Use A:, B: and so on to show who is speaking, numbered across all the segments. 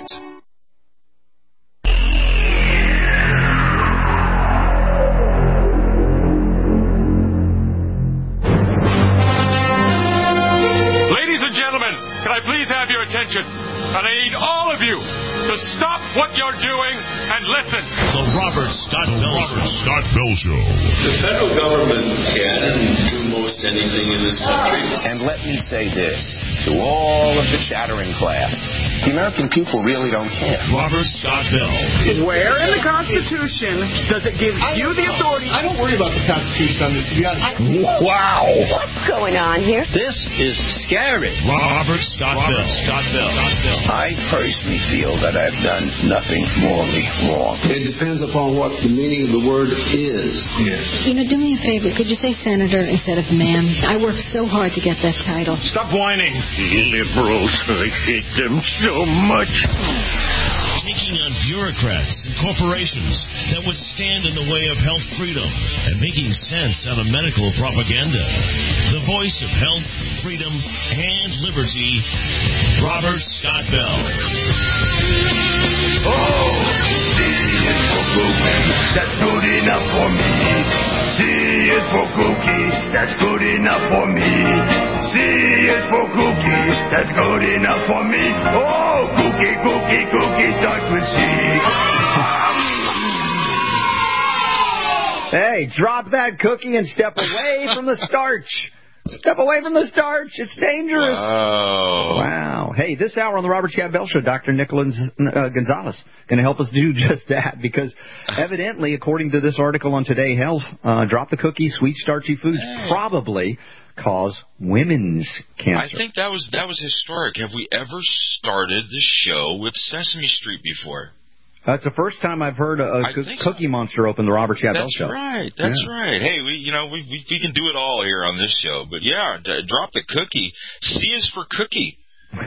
A: Ladies and gentlemen, can I please have your attention? And I need all of you to stop what you're doing and listen.
B: The Robert Scott Bell Show.
C: The federal government can do most anything in this country.
D: And let me say this to all of the chattering class. The American people really don't care.
B: Robert Scott Bell.
E: Where in the Constitution does it give you the authority?
F: I don't worry about the Constitution on this, to be honest.
B: Wow.
G: What's going on here?
F: This is scary.
B: Robert Scott Bell.
D: I personally feel that I've done nothing morally wrong.
C: It depends upon what the meaning of the word is.
H: Yes. You know, do me a favor. Could you say senator instead of man? I worked so hard to get that title.
A: Stop whining.
B: Liberals, I hate them so much. Taking on bureaucrats and corporations that would stand in the way of health freedom and making sense out of medical propaganda. The voice of health, freedom, and liberty, Robert Scott Bell.
I: Oh, C is for cookie, that's good enough for me. C is for cookie, that's good enough for me. C is for cookie, that's good enough for me. Oh, cookie, start with C.
J: Hey, drop that cookie and step away from the starch. Step away from the starch. It's dangerous. Wow. Hey, this hour on the Robert Scott Bell Show, Dr. Nicholas Gonzalez going to help us do just that because evidently, according to this article on Today Health, drop the cookie, sweet starchy foods probably cause women's cancer.
K: I think that was historic. Have we ever started the show with Sesame Street before?
J: That's the first time I've heard a Cookie Monster open the Robert Scott Bell Show.
K: That's right. Hey, we can do it all here on this show. But yeah, drop the cookie. C is for cookie.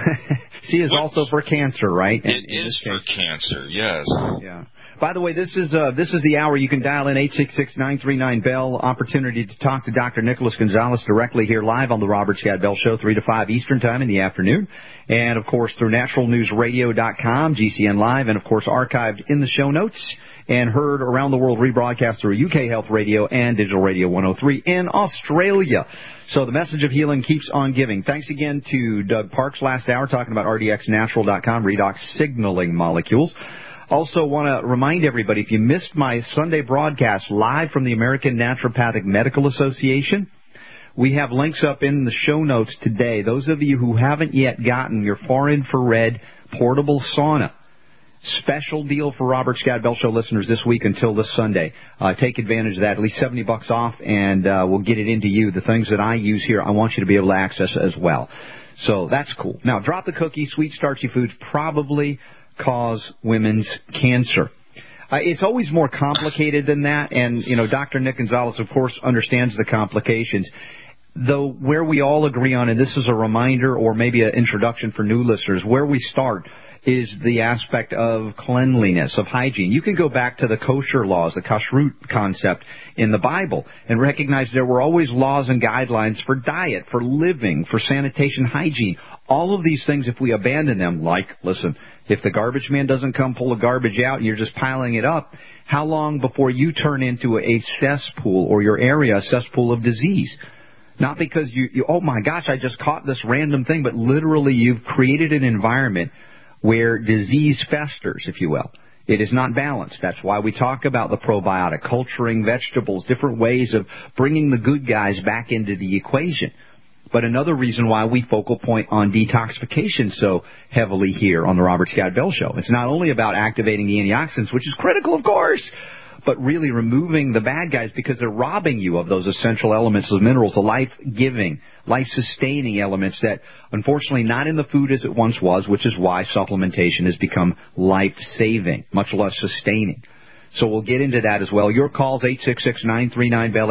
J: C is also for cancer, right?
K: It is for cancer. Yes.
J: Yeah. By the way, this is the hour you can dial in 866-939-BELL. Opportunity to talk to Dr. Nicholas Gonzalez directly here live on the Robert Scott Bell Show, 3 to 5 Eastern Time in the afternoon. And, of course, through naturalnewsradio.com, GCN Live, and, of course, archived in the show notes and heard around the world rebroadcast through UK Health Radio and Digital Radio 103 in Australia. So the message of healing keeps on giving. Thanks again to Doug Parks last hour talking about RDXnatural.com, redox signaling molecules. Also want to remind everybody, if you missed my Sunday broadcast live from the American Naturopathic Medical Association, we have links up in the show notes today. Those of you who haven't yet gotten your far infrared portable sauna, special deal for Robert Scott Bell Show listeners this week until this Sunday. Take advantage of that, at least $70 off, and we'll get it into you. The things that I use here, I want you to be able to access as well. So that's cool. Now, drop the cookie, sweet starchy foods probably cause women's cancer. It's always more complicated than that, and, you know, Dr. Nick Gonzalez, of course, understands the complications. Though where we all agree on, and this is a reminder or maybe an introduction for new listeners, where we start is the aspect of cleanliness, of hygiene. You can go back to the kosher laws, the kashrut concept in the Bible, and recognize there were always laws and guidelines for diet, for living, for sanitation, hygiene. All of these things, if we abandon them, like, listen, if the garbage man doesn't come pull the garbage out and you're just piling it up, how long before you turn into a cesspool or your area a cesspool of disease? Not because you oh my gosh, I just caught this random thing, but literally you've created an environment where disease festers, if you will. It is not balanced. That's why we talk about the probiotic, culturing vegetables, different ways of bringing the good guys back into the equation. But another reason why we focal point on detoxification so heavily here on the Robert Scott Bell Show. It's not only about activating the antioxidants, which is critical, of course, but really removing the bad guys because they're robbing you of those essential elements, the minerals, the life-giving, life-sustaining elements that, unfortunately, not in the food as it once was, which is why supplementation has become life-saving, much less sustaining. So we'll get into that as well. Your calls, 866-939-BELL,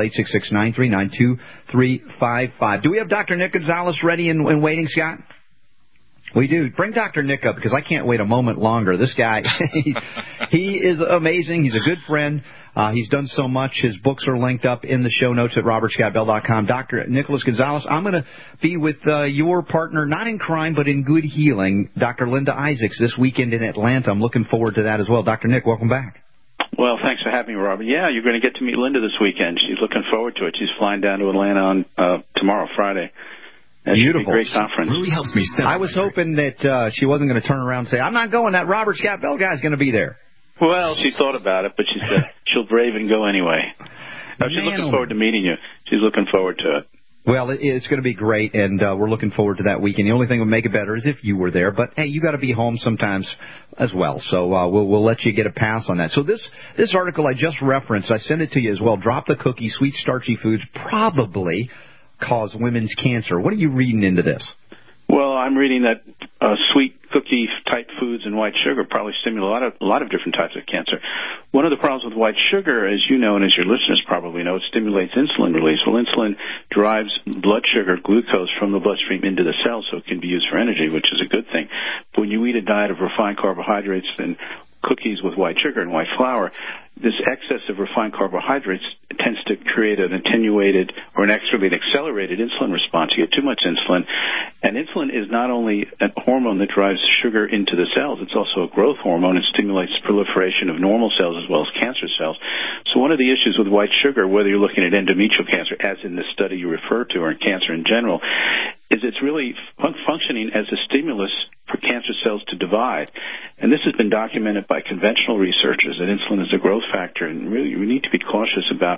J: 866-939-2355. Do we have Dr. Nick Gonzalez ready and waiting, Scott? We do. Bring Dr. Nick up because I can't wait a moment longer. This guy, He is amazing. He's a good friend. He's done so much. His books are linked up in the show notes at robertscottbell.com. Dr. Nicholas Gonzalez, I'm going to be with your partner, not in crime, but in good healing, Dr. Linda Isaacs, this weekend in Atlanta. I'm looking forward to that as well. Dr. Nick, welcome back.
G: Well, thanks for having me, Robert. Yeah, you're going to get to meet Linda this weekend. She's looking forward to it. She's flying down to Atlanta on tomorrow, Friday.
J: Beautiful.
G: Great conference.
L: Really helps me step.
J: I was hoping that she wasn't going to turn around and say, I'm not going. That Robert Scott Bell guy's going to be there.
G: Well, she thought about it, but she said she'll brave and go anyway. She's looking forward to meeting you. She's looking forward to it.
J: Well, it's going to be great, and we're looking forward to that weekend. The only thing that would make it better is if you were there. But, hey, you got to be home sometimes as well. So we'll let you get a pass on that. So this article I just referenced, I sent it to you as well. Drop the cookie, sweet, starchy foods probably cause women's cancer. What are you reading into this?
G: Well, I'm reading that sweet cookie-type foods and white sugar probably stimulate a lot of different types of cancer. One of the problems with white sugar, as you know and as your listeners probably know, it stimulates insulin release. Well, insulin drives blood sugar, glucose, from the bloodstream into the cell so it can be used for energy, which is a good thing. But when you eat a diet of refined carbohydrates and cookies with white sugar and white flour, this excess of refined carbohydrates tends to create an attenuated or an accelerated insulin response. You get too much insulin. And insulin is not only a hormone that drives sugar into the cells, it's also a growth hormone. It stimulates proliferation of normal cells as well as cancer cells. So one of the issues with white sugar, whether you're looking at endometrial cancer, as in the study you refer to, or in cancer in general, is it's really functioning as a stimulus for cancer cells to divide. And this has been documented by conventional researchers that insulin is a growth factor, and really we need to be cautious about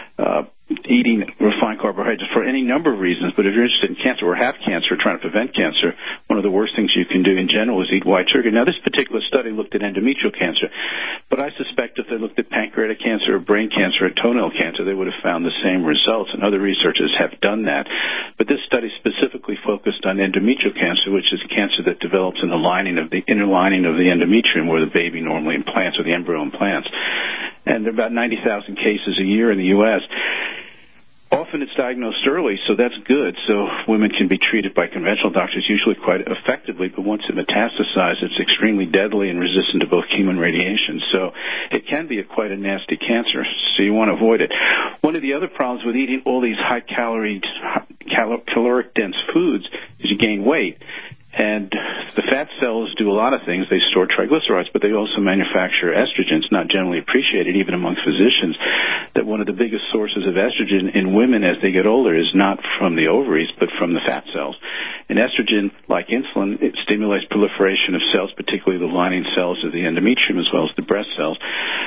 G: eating refined carbohydrates for any number of reasons. But if you're interested in cancer or have cancer or trying to prevent cancer, one of the worst things you can do in general is eat white sugar. Now, this particular study looked at endometrial cancer, but I suspect if they looked at pancreatic cancer or brain cancer or toenail cancer, they would have found the same results, and other researchers have done that. But this study specifically focused on endometrial cancer, which is cancer that develops in the inner lining of the endometrium where the baby normally implants or the embryo implants. And there are about 90,000 cases a year in the U.S. Often it's diagnosed early, so that's good. So women can be treated by conventional doctors usually quite effectively, but once it metastasizes, it's extremely deadly and resistant to both chemo and radiation. So it can be quite a nasty cancer, so you want to avoid it. One of the other problems with eating all these high-calorie, caloric-dense foods is you gain weight. And the fat cells do a lot of things. They store triglycerides, but they also manufacture estrogens, not generally appreciated even amongst physicians, that one of the biggest sources of estrogen in women as they get older is not from the ovaries, but from the fat cells. And estrogen, like insulin, it stimulates proliferation of cells, particularly the lining cells of the endometrium as well as the breast cells.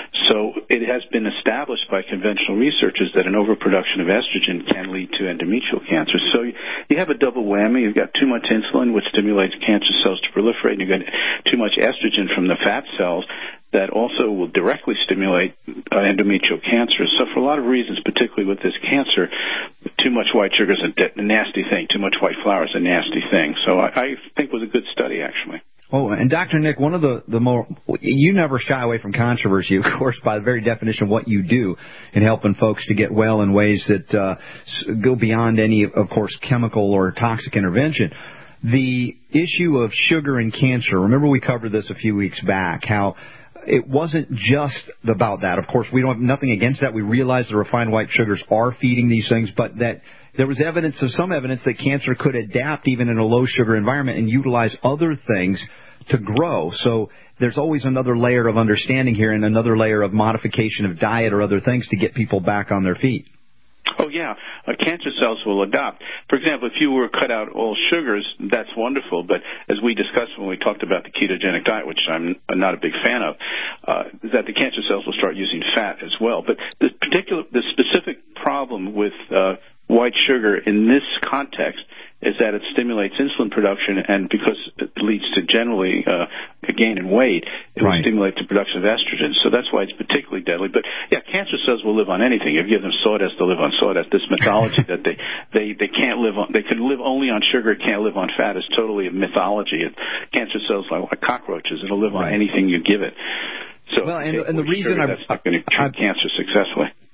G: So it has been established by conventional researchers that an overproduction of estrogen can lead to endometrial cancer. So you have a double whammy. You've got too much insulin, which stimulates cancer cells to proliferate, and you get too much estrogen from the fat cells that also will directly stimulate endometrial cancer. So for a lot of reasons, particularly with this cancer, too much white sugar is a nasty thing. Too much white flour is a nasty thing. So I think it was a good study, actually.
J: Oh, and Dr. Nick, one of the more, you never shy away from controversy, of course, by the very definition of what you do in helping folks to get well in ways that go beyond any, of course, chemical or toxic intervention. The issue of sugar and cancer, remember we covered this a few weeks back, how it wasn't just about that. Of course, we don't have nothing against that. We realize the refined white sugars are feeding these things, but that there was some evidence that cancer could adapt even in a low-sugar environment and utilize other things to grow. So there's always another layer of understanding here and another layer of modification of diet or other things to get people back on their feet.
G: Oh, yeah. Cancer cells will adapt. For example, if you were to cut out all sugars, that's wonderful. But as we discussed when we talked about the ketogenic diet, which I'm not a big fan of, is that the cancer cells will start using fat as well. But the specific problem with white sugar in this context is that it stimulates insulin production, and because it leads to generally a gain in weight, it will stimulate the production of estrogen. So that's why it's particularly deadly. But, yeah, cancer cells will live on anything. If you give them sawdust, they'll live on sawdust. This mythology that they can't live on, they can live only on sugar, can't live on fat is totally a mythology. Cancer cells are like cockroaches. It'll live on anything you give it. So,
J: well, and the reason
G: that's not going to treat cancer successfully.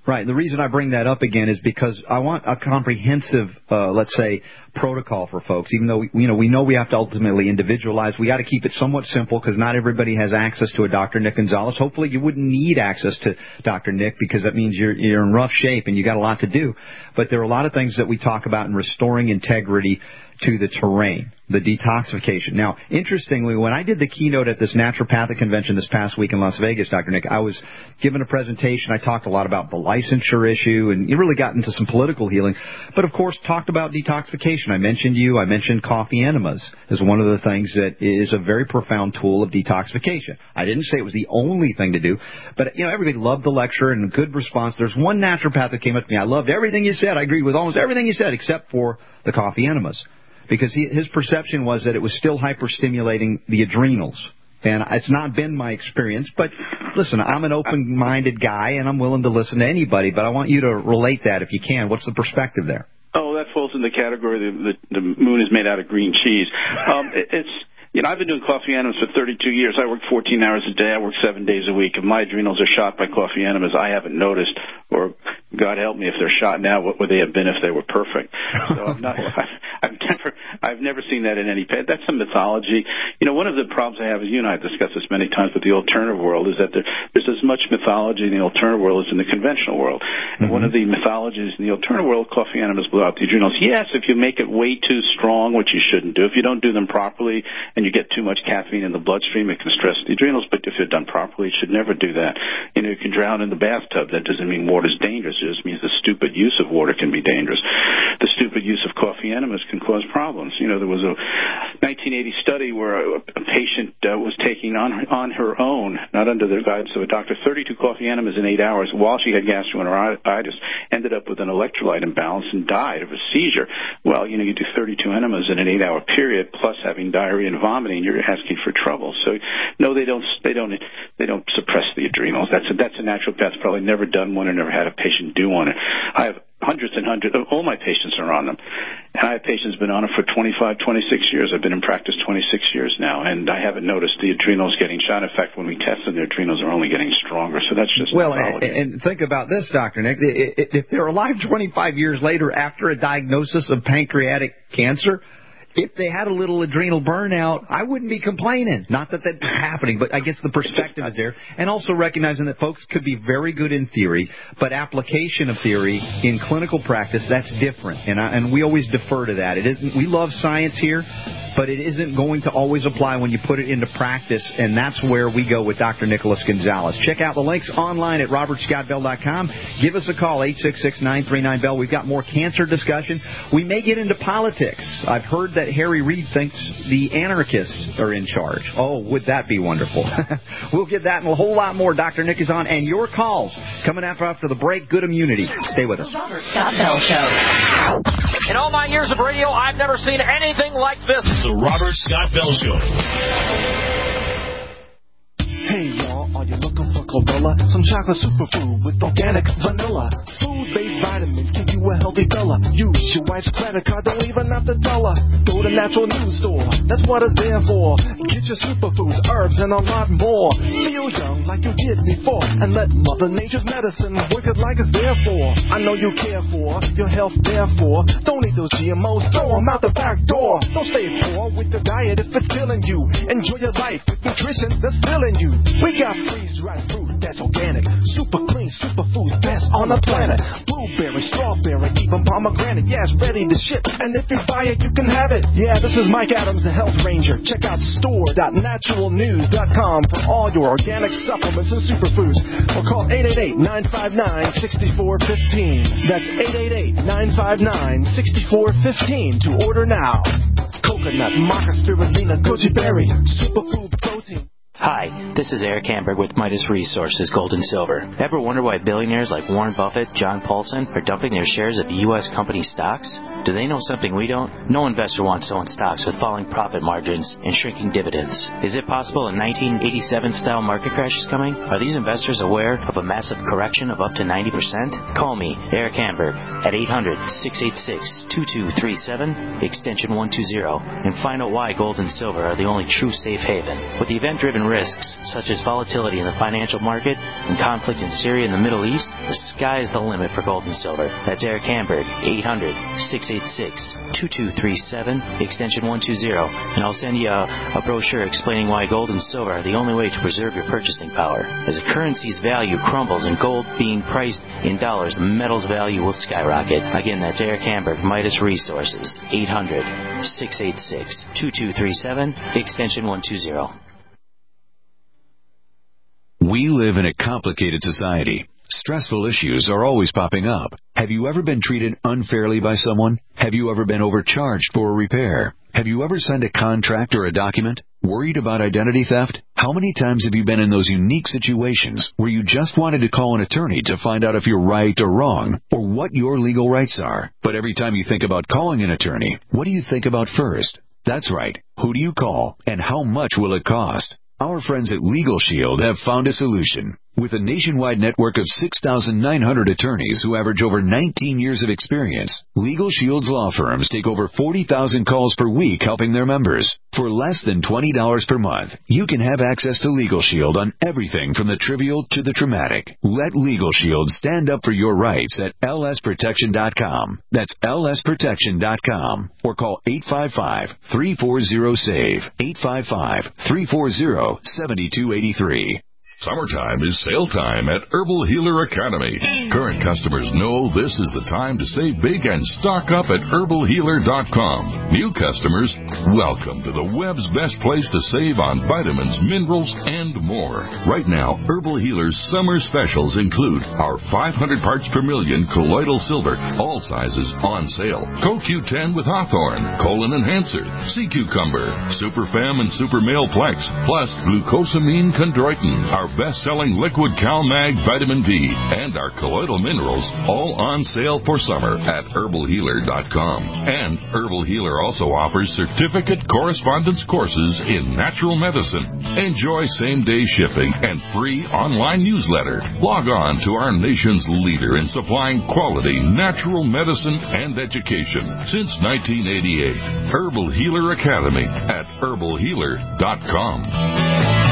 J: Right. The reason I bring that up again is because I want a comprehensive, let's say, protocol for folks. Even though we know we have to ultimately individualize, we got to keep it somewhat simple because not everybody has access to a Dr. Nick Gonzalez. Hopefully, you wouldn't need access to Dr. Nick because that means you're in rough shape and you got a lot to do. But there are a lot of things that we talk about in restoring integrity to the terrain, the detoxification. Now, interestingly, when I did the keynote at this naturopathic convention this past week in Las Vegas, Dr. Nick, I was given a presentation. I talked a lot about the licensure issue, and you really got into some political healing, but of course talked about detoxification. I mentioned coffee enemas as one of the things that is a very profound tool of detoxification. I didn't say it was the only thing to do, but everybody loved the lecture and a good response. There's one naturopath that came up to me. I loved everything you said. I agreed with almost everything you said except for the coffee enemas. Because his perception was that it was still hyperstimulating the adrenals. And it's not been my experience. But, listen, I'm an open-minded guy, and I'm willing to listen to anybody. But I want you to relate that if you can. What's the perspective there?
G: Oh, that falls in the category the moon is made out of green cheese. I've been doing coffee enemas for 32 years. I work 14 hours a day. I work 7 days a week. If my adrenals are shot by coffee enemas, I haven't noticed. Or, God help me, if they're shot now, what would they have been if they were perfect? So I've never seen that in any pet. That's a mythology. One of the problems I have, is you and I have discussed this many times with the alternative world, is that there's as much mythology in the alternative world as in the conventional world. And one of the mythologies in the alternative world, coffee enemas blow out the adrenals. Yes, if you make it way too strong, which you shouldn't do. If you don't do them properly and you get too much caffeine in the bloodstream, it can stress the adrenals. But if they're done properly, you should never do that. You can drown in the bathtub. That doesn't mean water's dangerous. It just means the stupid use of water can be dangerous. The stupid use of coffee enemas can cause problems. There was a 1980 study where a patient was taking on her own, not under the guidance of a doctor, 32 coffee enemas in 8 hours while she had gastroenteritis, ended up with an electrolyte imbalance and died of a seizure. Well, you do 32 enemas in an 8-hour period plus having diarrhea and vomiting, you're asking for trouble. So, no, they don't suppress the adrenals. That's a naturopath's probably never done one or never had a patient do one. I have hundreds and hundreds. All my patients are on them. And I have patients been on it for 25, 26 years. I've been in practice 26 years now, and I haven't noticed the adrenals getting shot. In fact, when we test them, their adrenals are only getting stronger. So that's just
J: and think about this, Dr. Nick. If they're alive 25 years later after a diagnosis of pancreatic cancer, if they had a little adrenal burnout, I wouldn't be complaining. Not that that's happening, but I guess the perspective is there. And also recognizing that folks could be very good in theory, but application of theory in clinical practice, that's different. And we always defer to that. It isn't. We love science here, but it isn't going to always apply when you put it into practice, and that's where we go with Dr. Nicholas Gonzalez. Check out the links online at robertscottbell.com. Give us a call, 866-939-BELL. We've got more cancer discussion. We may get into politics. I've heard that Harry Reid thinks the anarchists are in charge. Oh, would that be wonderful? We'll get that and a whole lot more. Dr. Nick is on, and your calls coming after the break. Good immunity. Stay with us.
L: The Robert Scott Bell Show. In all my years of radio, I've never seen anything like this.
B: The Robert Scott Bell Show.
M: Hey, y'all, are you looking for chlorella? Some chocolate superfood with organic vanilla. Food-based vitamins give you a healthy fella. Use your wife's credit card, don't even have to tell her. Go to Natural News Store, that's what it's there for. Get your superfoods, herbs, and a lot more. Feel young like you did before, and let Mother Nature's medicine work it like it's there for. I know you care for your health, therefore. Don't eat those GMOs, throw them out the back door. Don't stay poor with the diet if it's killing you. Enjoy your life with nutrition that's filling you. We got freeze-dried fruit that's organic, super clean, superfood, best on the planet. Blueberry, strawberry, even pomegranate. Yeah, it's ready to ship, and if you buy it, you can have it. Yeah, this is Mike Adams, the Health Ranger. Check out store.naturalnews.com for all your organic supplements and superfoods. Or call 888-959-6415. That's 888-959-6415 to order now. Coconut, maca spirulina, goji berry, superfood protein.
N: Hi, this is Eric Hamburg with Midas Resources Gold and Silver. Ever wonder why billionaires like Warren Buffett, John Paulson are dumping their shares of U.S. company stocks? Do they know something we don't? No investor wants to own stocks with falling profit margins and shrinking dividends. Is it possible a 1987-style market crash is coming? Are these investors aware of a massive correction of up to 90%? Call me, Eric Hamburg, at 800-686-2237, extension 120, and find out why gold and silver are the only true safe haven. With the event-driven risks, such as volatility in the financial market and conflict in Syria and the Middle East, the sky is the limit for gold and silver. That's Eric Hamburg, 800-686-2237, extension 120, and I'll send you a brochure explaining why gold and silver are the only way to preserve your purchasing power. As a currency's value crumbles and gold being priced in dollars, the metal's value will skyrocket. Again, that's Eric Hamburg, Midas Resources, 800-686-2237, extension 120.
O: We live in a complicated society. Stressful issues are always popping up. Have you ever been treated unfairly by someone? Have you ever been overcharged for a repair? Have you ever signed a contract or a document? Worried about identity theft? How many times have you been in those unique situations where you just wanted to call an attorney to find out if you're right or wrong, or what your legal rights are? But every time you think about calling an attorney, what do you think about first? That's right. Who do you call, and how much will it cost? Our friends at Legal Shield have found a solution. With a nationwide network of 6,900 attorneys who average over 19 years of experience, Legal Shield's law firms take over 40,000 calls per week helping their members. For less than $20 per month, you can have access to Legal Shield on everything from the trivial to the traumatic. Let Legal Shield stand up for your rights at lsprotection.com. That's lsprotection.com. Or call 855-340-SAVE, 855-340-7283.
P: Summertime is sale time at Herbal Healer Academy. Current customers know this is the time to save big and stock up at herbalhealer.com. New customers, welcome to the web's best place to save on vitamins, minerals, and more. Right now, Herbal Healer's summer specials include our 500 parts per million colloidal silver, all sizes on sale. CoQ10 with Hawthorne, Colon Enhancer, Sea Cucumber, Super Fem and Super Male Plex, plus glucosamine chondroitin, our best-selling liquid CalMag vitamin B, and our colloidal minerals, all on sale for summer at herbalhealer.com. And Herbal Healer also offers certificate correspondence courses in natural medicine. Enjoy same-day shipping and free online newsletter. Log on to our nation's leader in supplying quality natural medicine and education since 1988. Herbal Healer Academy at herbalhealer.com.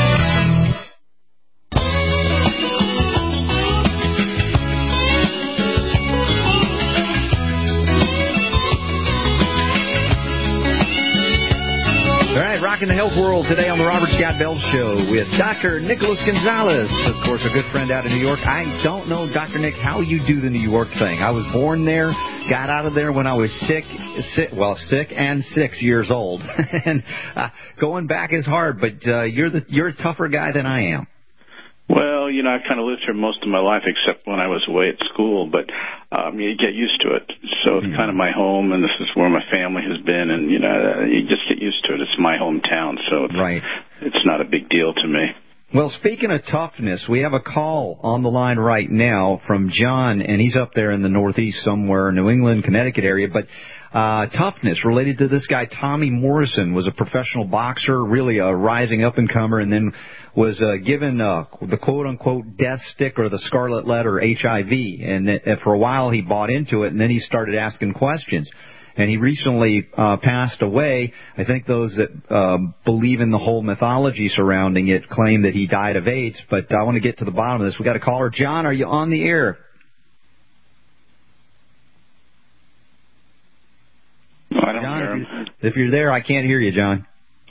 J: Rocking the health world today on the Robert Scott Bell Show with Dr. Nicholas Gonzalez, of course, a good friend out in New York. I don't know, Dr. Nick, how you do the New York thing. I was born there, got out of there when I was sick and 6 years old. And going back is hard, but you're a tougher guy than I am.
G: Well, I've kind of lived here most of my life, except when I was away at school, but you get used to it. So it's kind of my home, and this is where my family has been, and, you just get used to it. It's my hometown, so it's not a big deal to me.
J: Well, speaking of toughness, we have a call on the line right now from John, and he's up there in the Northeast somewhere, New England, Connecticut area, but toughness related to this guy, Tommy Morrison, was a professional boxer, really a rising up-and-comer, and then was given the quote-unquote death stick or the scarlet letter, HIV, and for a while he bought into it, and then he started asking questions. And he recently passed away. I think those that believe in the whole mythology surrounding it claim that he died of AIDS, but I want to get to the bottom of this. We got a caller. John, are you on the air?
G: No, I don't hear him.
J: If you're there, I can't hear you, John.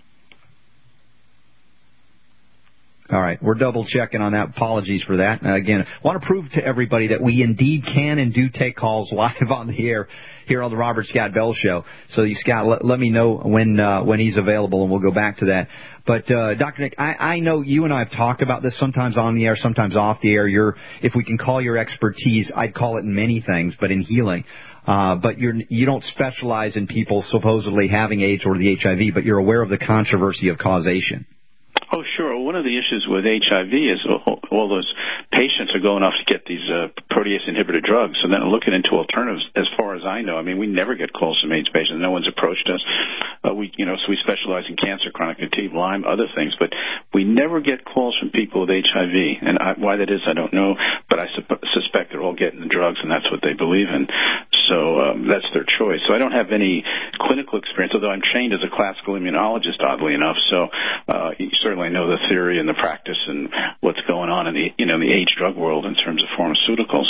J: All right, we're double-checking on that. Apologies for that. Again, I want to prove to everybody that we indeed can and do take calls live on the air here on the Robert Scott Bell Show. So, Scott, let me know when he's available, and we'll go back to that. But, Dr. Nick, I know you and I have talked about this sometimes on the air, sometimes off the air. If we can call your expertise, I'd call it in many things, but in healing. But you don't specialize in people supposedly having AIDS or the HIV, but you're aware of the controversy of causation.
G: Oh, sure. One of the issues with HIV is all those patients are going off to get these protease inhibitor drugs, and then looking into alternatives. As far as I know, I mean, we never get calls from AIDS patients. No one's approached us. So we specialize in cancer, chronic fatigue, Lyme, other things, but we never get calls from people with HIV. And why that is, I don't know, but I suspect they're all getting the drugs, and that's what they believe in. So that's their choice. So I don't have any clinical experience, although I'm trained as a classical immunologist, oddly enough. So you certainly know the theory and the practice and what's going on in the the AIDS drug world in terms of pharmaceuticals.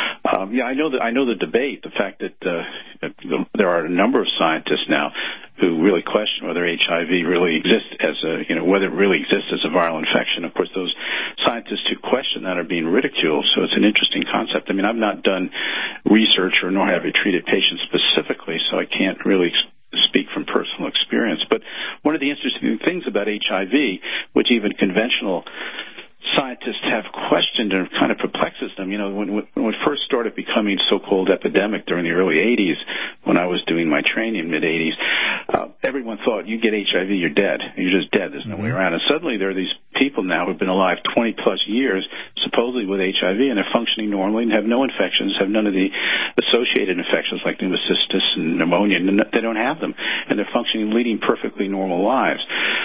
G: I know the debate, the fact that there are a number of scientists now who really question whether HIV really exists as whether it really exists as a viral infection. Of course, those scientists who question that are being ridiculed. So it's an interesting concept. I mean, I've not done research nor have I treated patients specifically, so I can't really speak from personal experience. But one of the interesting things about HIV, which even conventional scientists have questioned and kind of perplexes them, when it first started becoming so-called epidemic during the early 80s, when I was doing my training in mid-80s, everyone thought, you get HIV, you're dead. You're just dead. There's no way around it. Suddenly there are these people now who've been alive 20-plus years, supposedly with HIV, and they're functioning normally and have no infections, have none of the associated infections like pneumocystis and pneumonia. They don't have them, and they're functioning, leading perfectly normal lives.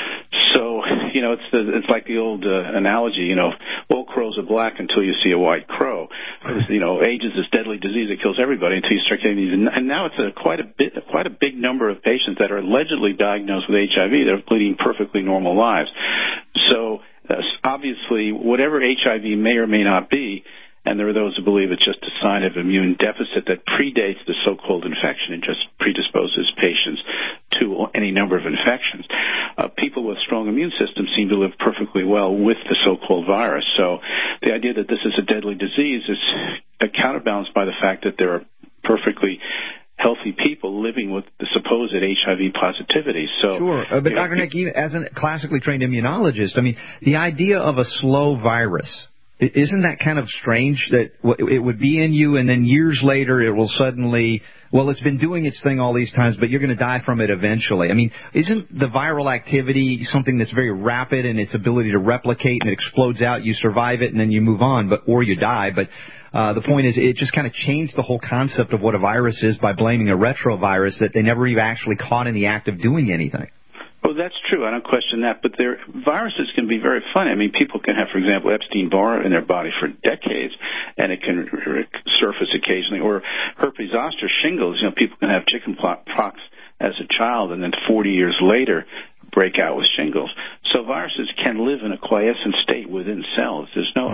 G: So, it's like the old analogy, all crows are black until you see a white crow. AIDS is this deadly disease that kills everybody until you start getting these. And now it's quite a big number of patients that are allegedly diagnosed with HIV that are leading perfectly normal lives. So, obviously, whatever HIV may or may not be, and there are those who believe it's just a sign of immune deficit that predates the so-called infection and just predisposes patients to any number of infections. People with strong immune systems seem to live perfectly well with the so-called virus. So the idea that this is a deadly disease is counterbalanced by the fact that there are perfectly healthy people living with the supposed HIV positivity. So,
J: sure. But Dr. Nick, even as a classically trained immunologist, I mean, the idea of a slow virus, isn't that kind of strange that it would be in you and then years later it will suddenly, it's been doing its thing all these times, but you're going to die from it eventually? I mean, isn't the viral activity something that's very rapid in its ability to replicate and it explodes out, you survive it, and then you move on, or you die? But the point is, it just kind of changed the whole concept of what a virus is by blaming a retrovirus that they never even actually caught in the act of doing anything.
G: Well, that's true. I don't question that. But viruses can be very funny. I mean, people can have, for example, Epstein-Barr in their body for decades, and it can surface occasionally. Or herpes zoster, shingles. People can have chickenpox as a child, and then 40 years later break out with shingles. So viruses can live in a quiescent state within cells. There's no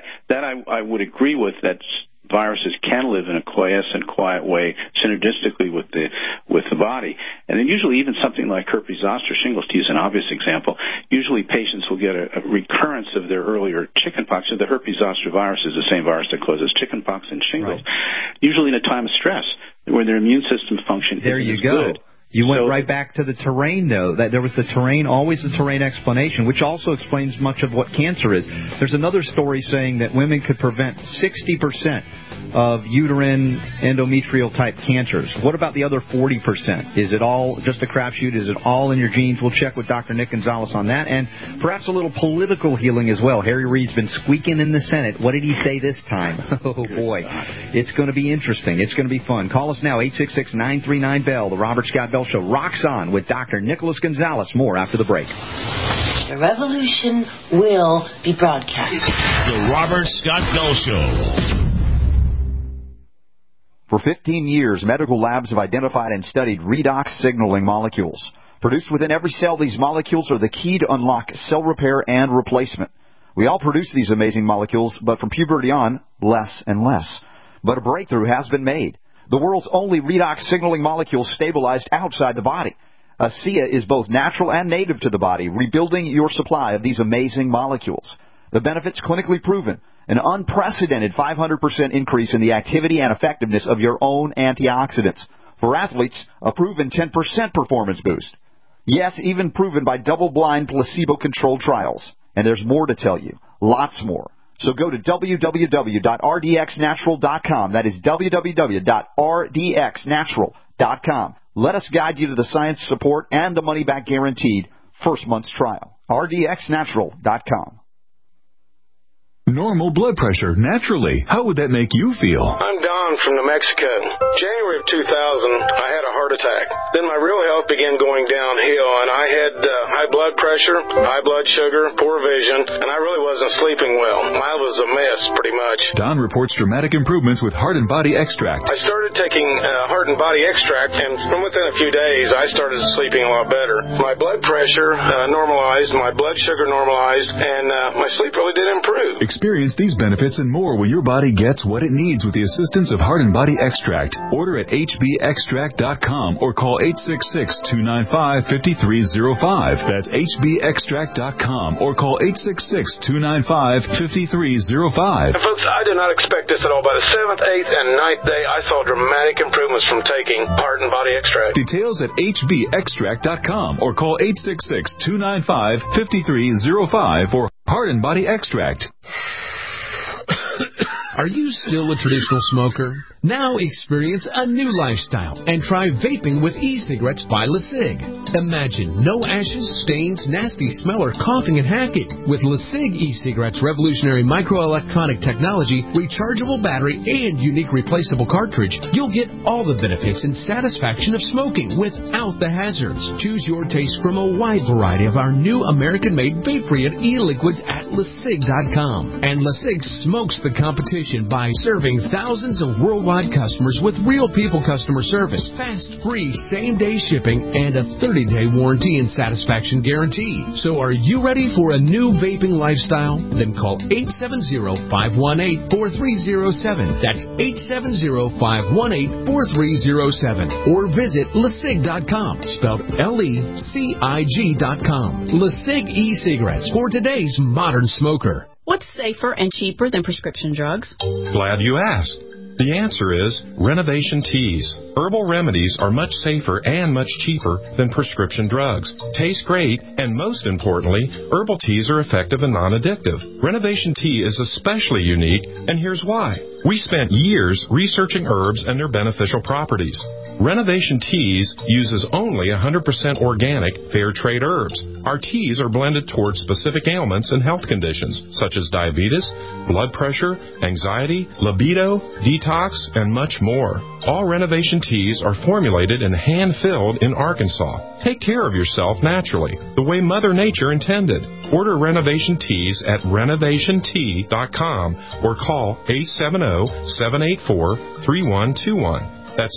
G: I would agree with that. Viruses can live in a quiescent, quiet way, synergistically with the body. And then usually even something like herpes zoster shingles, to use an obvious example, usually patients will get a recurrence of their earlier chickenpox. So the herpes zoster virus is the same virus that causes chickenpox and shingles, usually in a time of stress where their immune system function isn't as good.
J: You went right back to the terrain, though. That there was the terrain, always the terrain explanation, which also explains much of what cancer is. There's another story saying that women could prevent 60% of uterine endometrial-type cancers. What about the other 40%? Is it all just a crapshoot? Is it all in your genes? We'll check with Dr. Nick Gonzalez on that, and perhaps a little political healing as well. Harry Reid's been squeaking in the Senate. What did he say this time? Oh, boy. It's going to be interesting. It's going to be fun. Call us now, 866-939-BELL. The Robert Scott Bell Show rocks on with Dr. Nicholas Gonzalez. More after the break.
Q: The revolution will be broadcast.
B: The Robert Scott Bell Show.
R: For 15 years, medical labs have identified and studied redox signaling molecules. Produced within every cell, these molecules are the key to unlock cell repair and replacement. We all produce these amazing molecules, but from puberty on, less and less. But a breakthrough has been made. The world's only redox signaling molecule stabilized outside the body. ASEA is both natural and native to the body, rebuilding your supply of these amazing molecules. The benefits clinically proven. An unprecedented 500% increase in the activity and effectiveness of your own antioxidants. For athletes, a proven 10% performance boost. Yes, even proven by double-blind placebo-controlled trials. And there's more to tell you. Lots more. So go to www.rdxnatural.com. That is www.rdxnatural.com. Let us guide you to the science support and the money-back guaranteed first month's trial. rdxnatural.com.
S: Normal blood pressure, naturally. How would that make you feel?
T: I'm Don from New Mexico. January of 2000, I had a heart attack. Then my real health began going downhill, and I had high blood pressure, high blood sugar, poor vision, and I really wasn't sleeping well. I was a mess, pretty much.
S: Don reports dramatic improvements with Heart and Body Extract.
T: I started taking Heart and Body Extract, and within a few days, I started sleeping a lot better. My blood pressure normalized, my blood sugar normalized, and my sleep really did improve.
S: Experience these benefits and more when your body gets what it needs with the assistance of Heart and Body Extract. Order at hbextract.com or call 866-295-5305. That's hbextract.com or call 866-295-5305.
T: And folks, I did not expect this at all. By the 7th, 8th, and 9th day, I saw dramatic improvements from taking Heart and Body Extract.
S: Details at hbextract.com or call 866-295-5305 for Heart and Body Extract.
U: Are you still a traditional smoker? Now experience a new lifestyle and try vaping with e-cigarettes by LeSig. Imagine no ashes, stains, nasty smell, or coughing and hacking. With LeSig e-cigarettes' revolutionary microelectronic technology, rechargeable battery, and unique replaceable cartridge, you'll get all the benefits and satisfaction of smoking without the hazards. Choose your taste from a wide variety of our new American-made vape-free and e-liquids at LeSig.com. And LeSig smokes the competition by serving thousands of worldwide customers with real people customer service, fast, free, same-day shipping, and a 30-day warranty and satisfaction guarantee. So are you ready for a new vaping lifestyle? Then call 870-518-4307. That's 870-518-4307. Or visit LeSig.com, spelled LECIG.com. LeSig e-cigarettes for today's modern smoker.
V: What's safer and cheaper than prescription drugs?
W: Glad you asked. The answer is Renovation Teas. Herbal remedies are much safer and much cheaper than prescription drugs. Taste great, and most importantly, herbal teas are effective and non-addictive. Renovation Tea is especially unique, and here's why. We spent years researching herbs and their beneficial properties. Renovation Teas uses only 100% organic, fair trade herbs. Our teas are blended towards specific ailments and health conditions, such as diabetes, blood pressure, anxiety, libido, detox, and much more. All Renovation Teas are formulated and hand-filled in Arkansas. Take care of yourself naturally, the way Mother Nature intended. Order Renovation Teas at renovationtea.com or call 870-784-3121. That's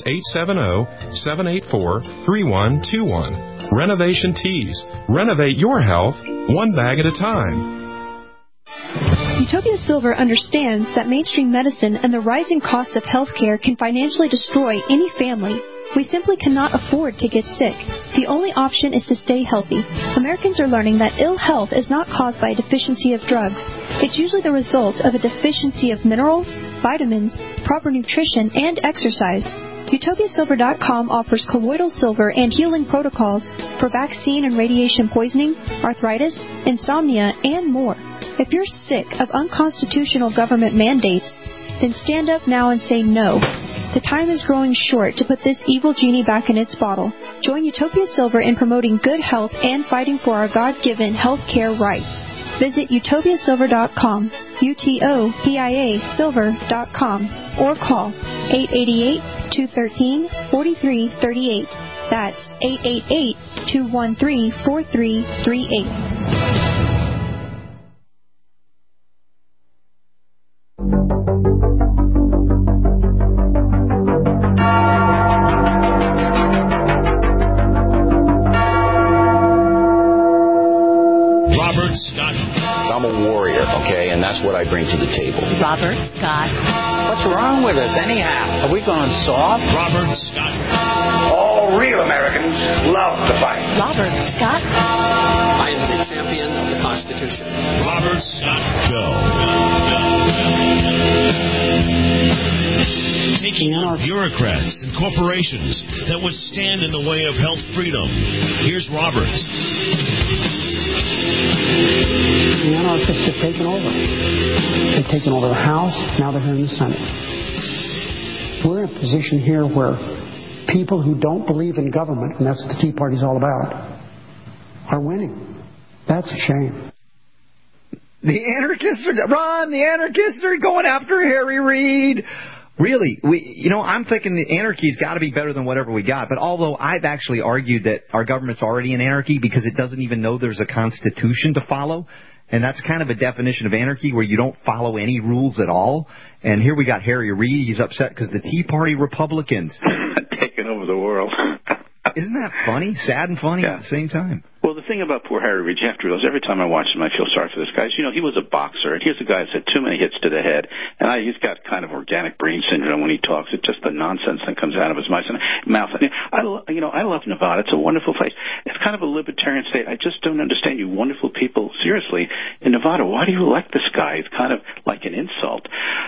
W: 870-784-3121. Renovation Teas. Renovate your health, one bag at a time.
X: Utopia Silver understands that mainstream medicine and the rising cost of healthcare can financially destroy any family. We simply cannot afford to get sick. The only option is to stay healthy. Americans are learning that ill health is not caused by a deficiency of drugs. It's usually the result of a deficiency of minerals, vitamins, proper nutrition, and exercise. UtopiaSilver.com offers colloidal silver and healing protocols for vaccine and radiation poisoning, arthritis, insomnia, and more. If you're sick of unconstitutional government mandates, then stand up now and say no. The time is growing short to put this evil genie back in its bottle. Join Utopia Silver in promoting good health and fighting for our God-given health care rights. Visit utopiasilver.com, UTOPIA silver.com, or call 888-213-4338. That's 888-213-4338.
D: I'm a warrior, okay, and that's what I bring to the table.
Q: Robert Scott.
F: What's wrong with us, anyhow? Are we going soft?
B: Robert Scott.
I: All real Americans love to fight.
Q: Robert Scott.
F: I am the champion of the Constitution.
B: Robert Scott. Go. Taking on bureaucrats and corporations that would stand in the way of health freedom. Here's Robert.
Y: The anarchists have taken over. They've taken over the House, now they're here in the Senate. We're in a position here where people who don't believe in government, and that's what the Tea Party's all about, are winning. That's a shame.
J: The anarchists are going after Harry Reid. Really, I'm thinking the anarchy's got to be better than whatever we got. But although I've actually argued that our government's already in anarchy because it doesn't even know there's a constitution to follow. And that's kind of a definition of anarchy where you don't follow any rules at all. And here we got Harry Reid. He's upset because the Tea Party Republicans
G: taking over the world.
J: Isn't that funny? Sad and funny at the same time.
G: Well, the thing about poor Harry Reid, you have to realize every time I watch him, I feel sorry for this guy. He was a boxer, and here's a guy that's had too many hits to the head, and he's got kind of organic brain syndrome when he talks. It's just the nonsense that comes out of his mouth. I love Nevada. It's a wonderful place. It's kind of a libertarian state. I just don't understand you wonderful people. Seriously, in Nevada, why do you elect this guy? It's kind of like an insult.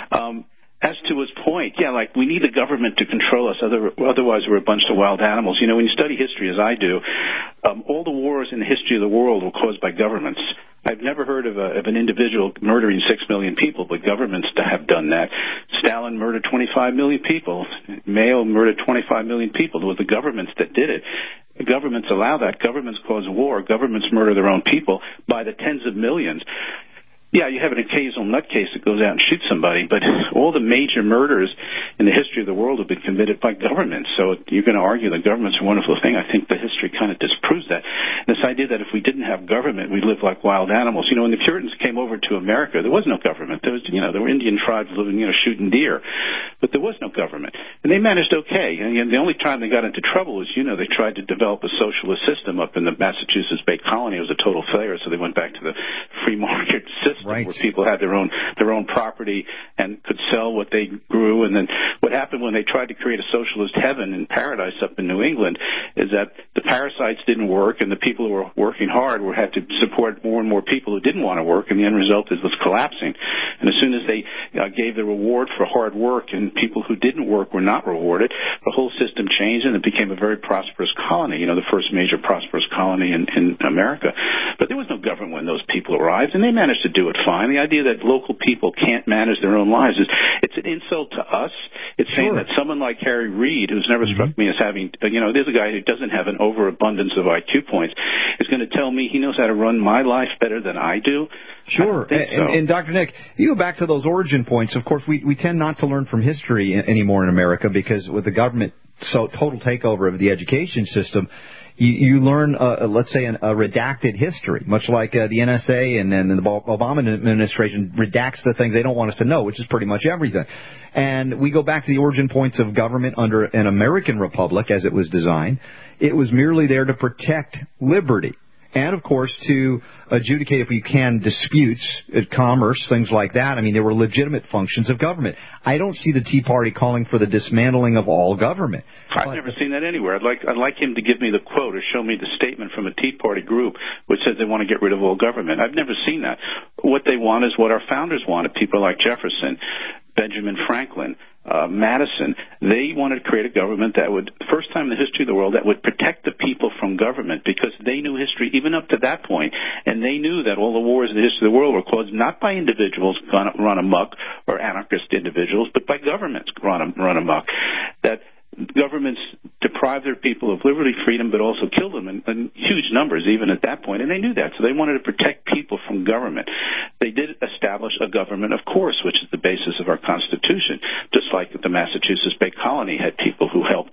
G: As to his point, we need the government to control us, otherwise we're a bunch of wild animals. When you study history, as I do, all the wars in the history of the world were caused by governments. I've never heard of an individual murdering 6 million people, but governments have done that. Stalin murdered 25 million people. Mao murdered 25 million people. It was the governments that did it. Governments allow that. Governments cause war. Governments murder their own people by the tens of millions. Yeah, you have an occasional nutcase that goes out and shoots somebody, but all the major murders in the history of the world have been committed by governments. So you're going to argue that government's a wonderful thing. I think the history kind of disproves that. This idea that if we didn't have government, we'd live like wild animals. When the Puritans came over to America, there was no government. There were Indian tribes living, shooting deer, but there was no government, and they managed okay. And the only time they got into trouble was, they tried to develop a socialist system up in the Massachusetts Bay Colony. It was a total failure, so they went back to the free market system. Where people had their own property and could sell what they grew. And then what happened when they tried to create a socialist heaven and paradise up in New England is that the parasites didn't work, and the people who were working hard had to support more and more people who didn't want to work, and the end result is it was collapsing. And as soon as they gave the reward for hard work and people who didn't work were not rewarded, the whole system changed and it became a very prosperous colony, the first major prosperous colony in America. But there was no government when those people arrived, and they managed to do it fine. The idea that local people can't manage their own lives it's an insult to us. It's saying that someone like Harry Reid, who's never struck me as having, there's a guy who doesn't have an overabundance of IQ points, is going to tell me he knows how to run my life better than I do.
J: Sure. And Dr. Nick, you go back to those origin points. Of course, we tend not to learn from history anymore in America because with the government total takeover of the education system, you learn, let's say, a redacted history, much like the NSA and the Obama administration redacts the things they don't want us to know, which is pretty much everything. And we go back to the origin points of government under an American republic as it was designed. It was merely there to protect liberty. And, of course, to adjudicate, if we can, disputes, commerce, things like that. I mean, there were legitimate functions of government. I don't see the Tea Party calling for the dismantling of all government.
G: I've never seen that anywhere. I'd like him to give me the quote or show me the statement from a Tea Party group which says they want to get rid of all government. I've never seen that. What they want is what our founders wanted, people like Jefferson, Benjamin Franklin, Madison. They wanted to create a government that would, first time in the history of the world, that would protect the people from government, because they knew history even up to that point, and they knew that all the wars in the history of the world were caused not by individuals run amok or anarchist individuals, but by governments run amok. That governments deprive their people of liberty, freedom, but also kill them in huge numbers even at that point, and they knew that, so they wanted to protect people from government. They did establish a government, of course, which is the basis of our Constitution, just like the Massachusetts Bay Colony had people who helped,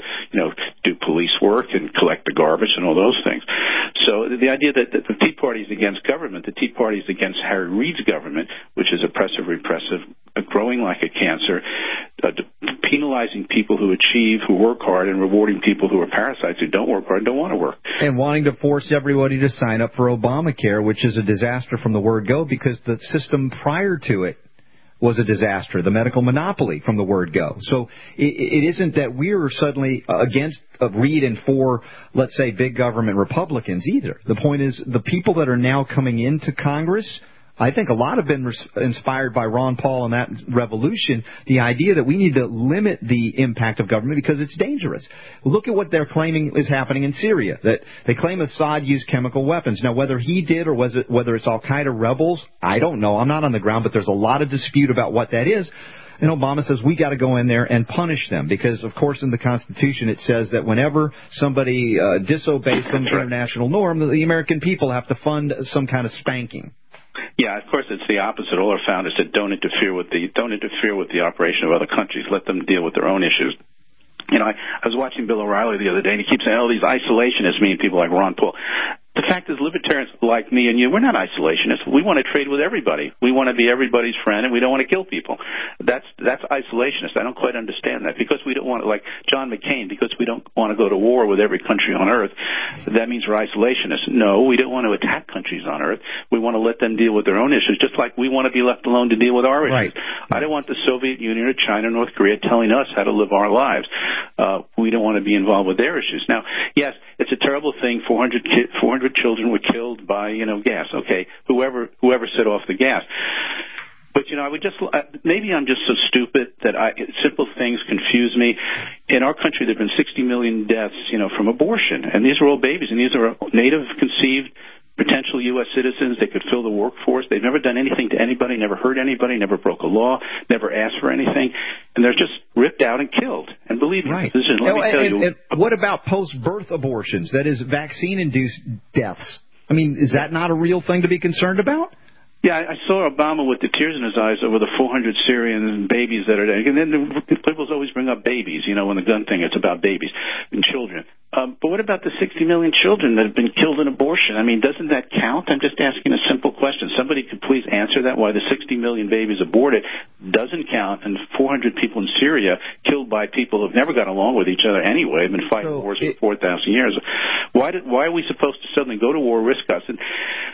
G: do police work and collect the garbage and all those things. So the idea that the Tea Party is against government, the Tea Party is against Harry Reid's government, which is oppressive, repressive, growing like a cancer, penalizing people who achieve, who work hard, and rewarding people who are parasites who don't work hard and don't want to work.
J: And wanting to force everybody to sign up for Obamacare, which is a disaster from the word go, because the system prior to it was a disaster, the medical monopoly from the word go. So it isn't that we're suddenly against Reid and for, let's say, big government Republicans either. The point is the people that are now coming into Congress, I think a lot have been inspired by Ron Paul and that revolution, the idea that we need to limit the impact of government because it's dangerous. Look at what they're claiming is happening in Syria, that they claim Assad used chemical weapons. Now, whether he did or whether it's al-Qaeda rebels, I don't know. I'm not on the ground, but there's a lot of dispute about what that is. And Obama says we got to go in there and punish them because, of course, in the Constitution it says that whenever somebody disobeys some international norm, the American people have to fund some kind of spanking.
G: Yeah, of course, it's the opposite. All our founders said don't interfere with the operation of other countries. Let them deal with their own issues. You know, I was watching Bill O'Reilly the other day, and he keeps saying, oh, these isolationists mean people like Ron Paul. The fact is, libertarians like me and you, we're not isolationists. We want to trade with everybody. We want to be everybody's friend, and we don't want to kill people. That's isolationist. I don't quite understand that. Because we don't want to, like John McCain, because we don't want to go to war with every country on earth, that means we're isolationists. No, we don't want to attack countries on earth. We want to let them deal with their own issues, just like we want to be left alone to deal with our issues. I don't want the Soviet Union or China or North Korea telling us how to live our lives. We don't want to be involved with their issues. Now, yes, it's a terrible thing. 400 children were killed by, gas. Okay, whoever set off the gas. But, I would just, maybe I'm just so stupid that simple things confuse me. In our country, there have been 60 million deaths, from abortion. And these are all babies, and these are native conceived potential U.S. citizens. They could fill the workforce. They've never done anything to anybody, never hurt anybody, never broke a law, never asked for anything. And they're just ripped out and killed. And believe me, let me tell you.
J: And what about post-birth abortions? That is, vaccine-induced deaths. I mean, is that not a real thing to be concerned about?
G: Yeah, I saw Obama with the tears in his eyes over the 400 Syrian babies that are there. And then the liberals always bring up babies, when the gun thing, it's about babies and children. But what about the 60 million children that have been killed in abortion? I mean, doesn't that count? I'm just asking a simple question. Somebody could please answer that, why the 60 million babies aborted doesn't count, and 400 people in Syria killed by people who have never got along with each other anyway, have been fighting wars for 4,000 years. Why are we supposed to suddenly go to war, risk us? And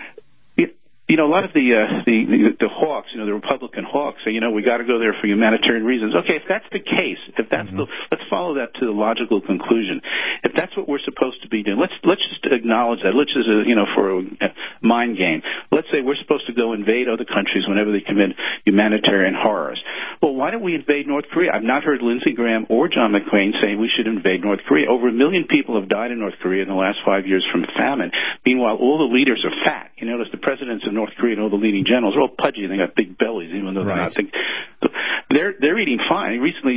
G: a lot of the hawks, the Republican hawks say, we got to go there for humanitarian reasons. Okay, if that's the case, let's follow that to the logical conclusion. If that's what we're supposed to be doing, let's just acknowledge that. Let's just, for a mind game, let's say we're supposed to go invade other countries whenever they commit humanitarian horrors. Well, why don't we invade North Korea? I've not heard Lindsey Graham or John McCain saying we should invade North Korea. Over 1 million people have died in North Korea in the last 5 years from famine. Meanwhile, all the leaders are fat. You notice the presidents of North Korea and all the leading generals are all pudgy and they got big bellies, even though they're not. They're eating fine. Recently,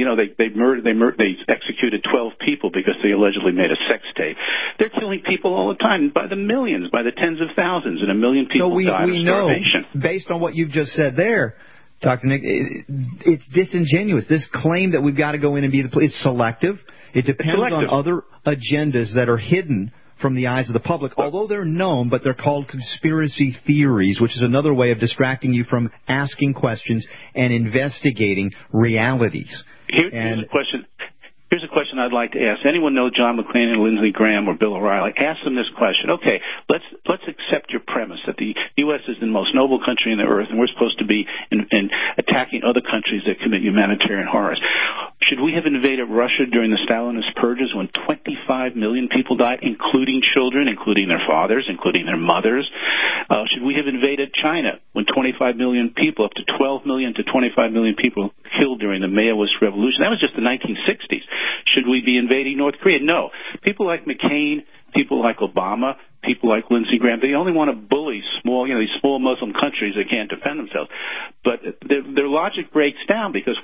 G: they executed 12 people because they allegedly made a sex tape. They're killing people all the time by the millions, by the tens of thousands, and 1 million people die of starvation.
J: Know, based on what you've just said there, Dr. Nick, it's disingenuous. This claim that we've got to go in and be it's selective. It depends on other agendas that are hidden from the eyes of the public, although they're known, but they're called conspiracy theories, which is another way of distracting you from asking questions and investigating realities.
G: Here's a question. Here's a question I'd like to ask. Anyone know John McCain and Lindsey Graham or Bill O'Reilly? Ask them this question. Okay, let's accept your premise that the U.S. is the most noble country on the earth, and we're supposed to be in attacking other countries that commit humanitarian horrors. Should we have invaded Russia during the Stalinist purges when 25 million people died, including children, including their fathers, including their mothers? Should we have invaded China when 25 million people, up to 12 million to 25 million people killed during the Maoist revolution? That was just the 1960s. Should we be invading North Korea? No. People like McCain, people like Obama, people like Lindsey Graham, they only want to bully these small Muslim countries that can't defend themselves. But their logic breaks down because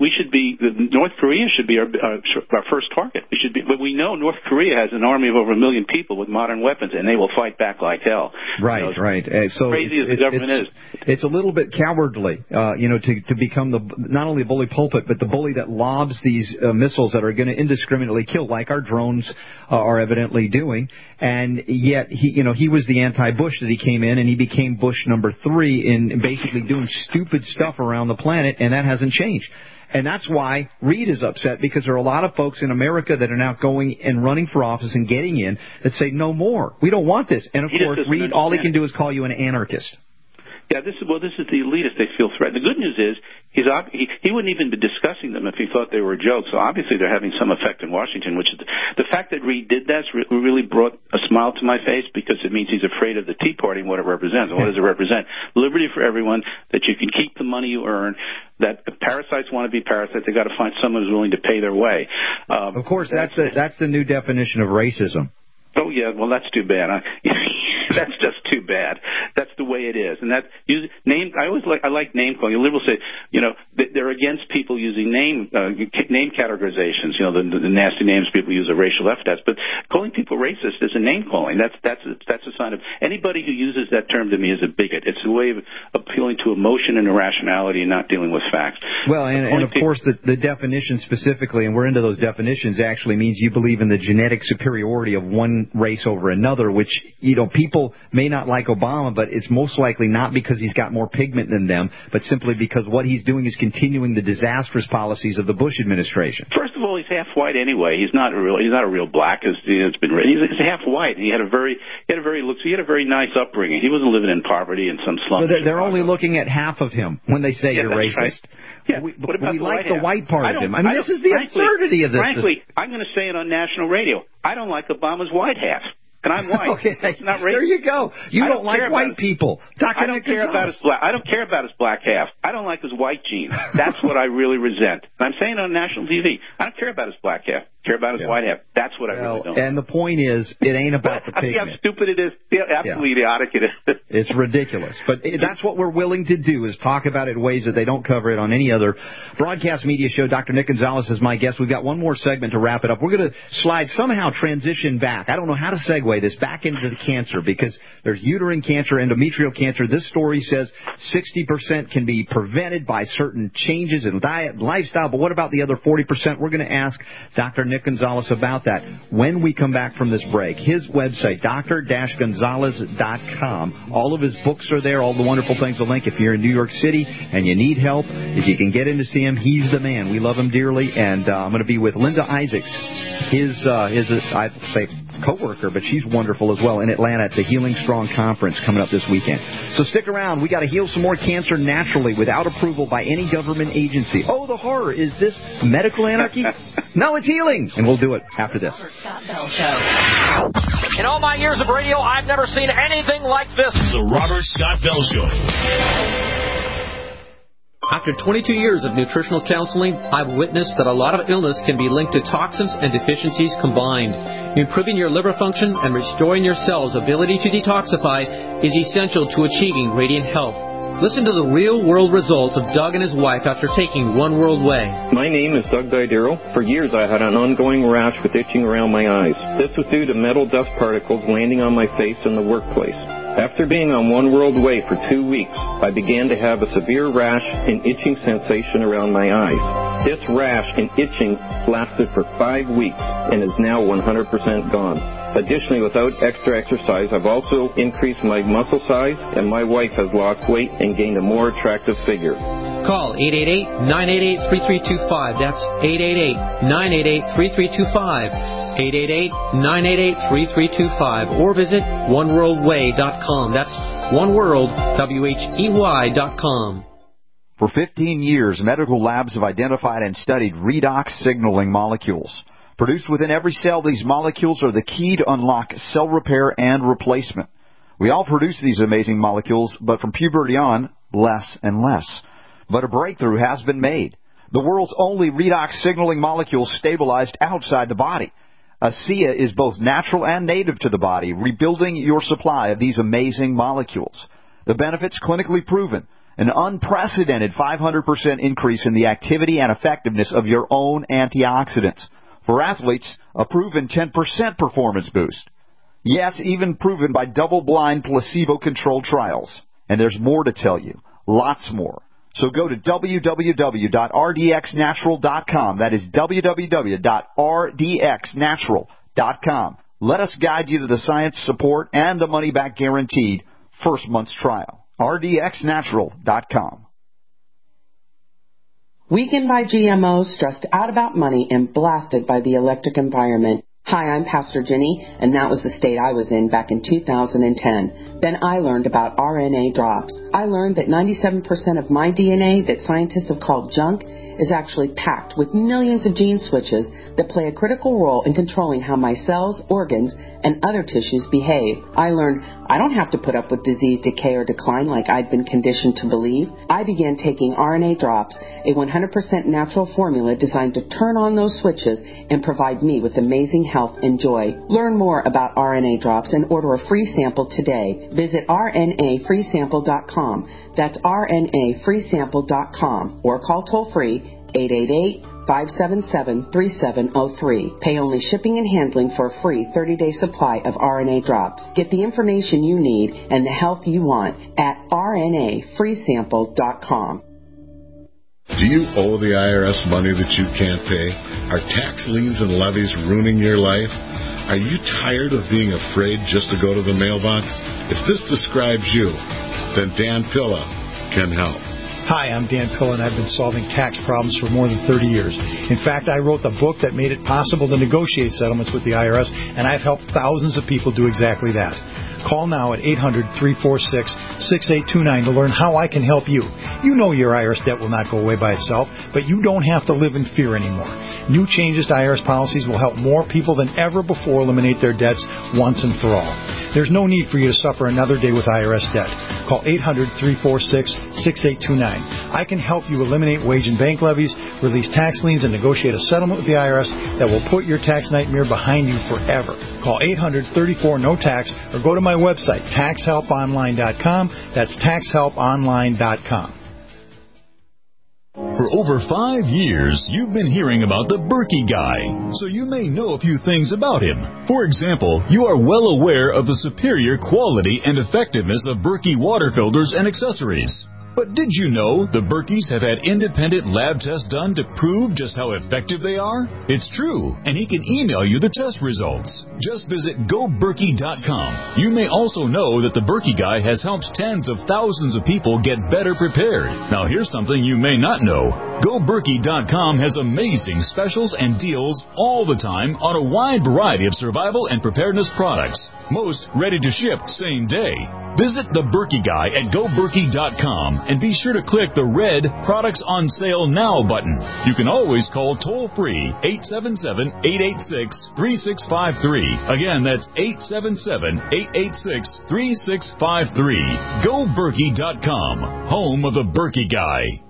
G: North Korea should be our first target. But we know North Korea has an army of over 1 million people with modern weapons, and they will fight back like hell.
J: Right. So
G: crazy as the government is.
J: It's a little bit cowardly, to become not only a bully pulpit, but the bully that lobs these missiles that are going to indiscriminately kill, like our drones are evidently doing. And yet, he was the anti-Bush that he came in, and he became Bush number 3 in basically doing stupid stuff around the planet, and that hasn't changed. And that's why Reed is upset, because there are a lot of folks in America that are now going and running for office and getting in that say, no more. We don't want this. And, of course, Reed, all he can do is call you an anarchist.
G: Yeah, this is the elitists. They feel threatened. The good news is he wouldn't even be discussing them if he thought they were a joke. So obviously they're having some effect in Washington, which is the fact that Reed did that really brought a smile to my face, because it means he's afraid of the Tea Party and what it represents. And what does it represent? Liberty for everyone, that you can keep the money you earn, that if parasites want to be parasites, they've got to find someone who's willing to pay their way.
J: Of course, that's the new definition of racism.
G: Oh, yeah, well, that's too bad. That's just too bad. That's the way it is. And that I like name calling. Liberals say, they're against people using name categorizations. The nasty names people use are racial epithets. But calling people racist is a name calling. That's a sign of anybody who uses that term to me is a bigot. It's a way of appealing to emotion and irrationality and not dealing with facts.
J: Well, and of course the definition specifically, and we're into those definitions, actually means you believe in the genetic superiority of one race over another, which, people may not like Obama, but it's most likely not because he's got more pigment than them, but simply because what he's doing is continuing the disastrous policies of the Bush administration.
G: First of all, he's half white anyway. He's not a real black. He's half white. He had a very nice upbringing. He wasn't living in poverty in some slum.
J: Well, they're only looking at half of him when they say you're racist.
G: Right. Yeah,
J: we like the white part of him. This is the absurdity of this.
G: Frankly, I'm going to say it on national radio. I don't like Obama's white half. And I'm white.
J: Okay,
G: it's not racist.
J: There you go. You don't like white people.
G: I don't care about his black. I don't care about his black half. I don't like his white gene. That's what I really resent. And I'm saying it on national TV. I don't care about his black half. I care about his white half. That's what I really don't.
J: And the point is, it ain't about the pigment.
G: See how stupid it is? Absolutely idiotic it is.
J: It's ridiculous. But that's what we're willing to do, is talk about it in ways that they don't cover it on any other broadcast media show. Dr. Nick Gonzalez is my guest. We've got one more segment to wrap it up. We're going to somehow transition back. I don't know how to segue this back into the cancer, because there's uterine cancer, endometrial cancer. This story says 60% can be prevented by certain changes in diet and lifestyle. But what about the other 40%? We're going to ask Dr. Nick Gonzalez about that when we come back from this break. His website, dr-gonzalez.com. All of his books are there, all the wonderful things. The link, if you're in New York City and you need help, if you can get in to see him, he's the man. We love him dearly. And I'm going to be with Linda Isaacs, his I'd say co-worker, but she's wonderful as well, in Atlanta at the Healing Strong Conference coming up this weekend. So stick around. We got to heal some more cancer naturally without approval by any government agency. Oh, the horror. Is this medical anarchy? No, it's healing. And we'll do it after this.
L: In all my years of radio, I've never seen anything like this.
B: The Robert Scott Bell Show.
A: After 22 years of nutritional counseling, I've witnessed that a lot of illness can be linked to toxins and deficiencies combined. Improving your liver function and restoring your cells' ability to detoxify is essential to achieving radiant health. Listen to the real-world results of Doug and his wife after taking One World Way.
C: My name is Doug Didero. For years I had an ongoing rash with itching around my eyes. This was due to metal dust particles landing on my face in the workplace. After being on One World Way for 2 weeks, I began to have a severe rash and itching sensation around my eyes. This rash and itching lasted for 5 weeks and is now 100% gone. Additionally, without extra exercise, I've also increased my muscle size, and my wife has lost weight and gained a more attractive figure.
A: Call 888-988-3325. That's 888-988-3325. 888-988-3325. Or visit oneworldway.com. That's oneworldwhey.com.
R: For 15 years, medical labs have identified and studied redox signaling molecules. Produced within every cell, these molecules are the key to unlock cell repair and replacement. We all produce these amazing molecules, but from puberty on, less and less. But a breakthrough has been made. The world's only redox signaling molecule stabilized outside the body. ASEA is both natural and native to the body, rebuilding your supply of these amazing molecules. The benefits clinically proven. An unprecedented 500% increase in the activity and effectiveness of your own antioxidants. For athletes, a proven 10% performance boost. Yes, even proven by double-blind placebo-controlled trials. And there's more to tell you. Lots more. So go to www.rdxnatural.com. That is www.rdxnatural.com. Let us guide you to the science, support, and the money-back guaranteed first month's trial. rdxnatural.com.
E: Weakened by GMOs, stressed out about money, and blasted by the electric environment. Hi, I'm Pastor Jenny, and that was the state I was in back in 2010. Then I learned about RNA drops. I learned that 97% of my DNA that scientists have called junk is actually packed with millions of gene switches that play a critical role in controlling how my cells, organs, and other tissues behave. I learned I don't have to put up with disease, decay, or decline like I'd been conditioned to believe. I began taking RNA drops, a 100% natural formula designed to turn on those switches and provide me with amazing health health and joy. Learn more about RNA drops and order a free sample today. Visit rnafreesample.com. That's rnafreesample.com or call toll-free 888-577-3703. Pay only shipping and handling for a free 30-day supply of RNA drops. Get the information you need and the health you want at rnafreesample.com.
H: Do you owe the IRS money that you can't pay? Are tax liens and levies ruining your life? Are you tired of being afraid just to go to the mailbox? If this describes you, then Dan Pilla can help.
K: Hi, I'm Dan Pilla, and I've been solving tax problems for more than 30 years. In fact, I wrote the book that made it possible to negotiate settlements with the IRS, and I've helped thousands of people do exactly that. Call now at 800-346-6829 to learn how I can help you. You know your IRS debt will not go away by itself, but you don't have to live in fear anymore. New changes to IRS policies will help more people than ever before eliminate their debts once and for all. There's no need for you to suffer another day with IRS debt. Call 800-346-6829. I can help you eliminate wage and bank levies, release tax liens, and negotiate a settlement with the IRS that will put your tax nightmare behind you forever. Call 800-34-NO-TAX or go to my website, taxhelponline.com. That's taxhelponline.com.
M: For over 5 years, you've been hearing about the Berkey Guy, so you may know a few things about him. For example, you are well aware of the superior quality and effectiveness of Berkey water filters and accessories. But did you know the Berkeys have had independent lab tests done to prove just how effective they are? It's true, and he can email you the test results. Just visit GoBerkey.com. You may also know that the Berkey Guy has helped tens of thousands of people get better prepared. Now here's something you may not know. GoBerkey.com has amazing specials and deals all the time on a wide variety of survival and preparedness products. Most ready to ship same day. Visit the Berkey Guy at GoBerkey.com and be sure to click the red Products on Sale Now button. You can always call toll-free 877-886-3653. Again, that's 877-886-3653. GoBerkey.com, home of the Berkey Guy.